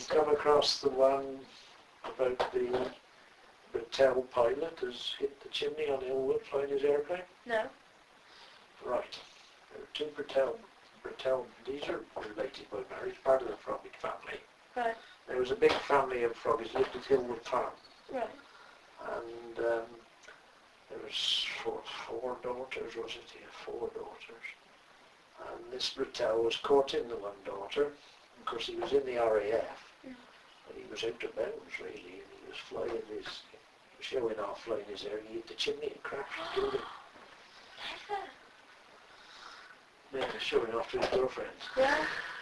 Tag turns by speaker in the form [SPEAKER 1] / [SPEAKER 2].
[SPEAKER 1] come across the one about the Britell pilot has hit the chimney on Hillwood flying his airplane?
[SPEAKER 2] No.
[SPEAKER 1] Right. There are two Britell, these are related by marriage, part of the Froggy family.
[SPEAKER 2] Right.
[SPEAKER 1] There was a big family of Froggies lived at Hillwood Farm.
[SPEAKER 2] Right.
[SPEAKER 1] And there was four daughters, was it? Yeah, four daughters. And this Britell was courting the one daughter. Of course, he was in the RAF.
[SPEAKER 2] Mm.
[SPEAKER 1] And he was out of bounds, really, and he was showing off flying his air, and he hit the chimney and crashed and killed him. Yeah, showing off to his girlfriends.
[SPEAKER 2] Yeah.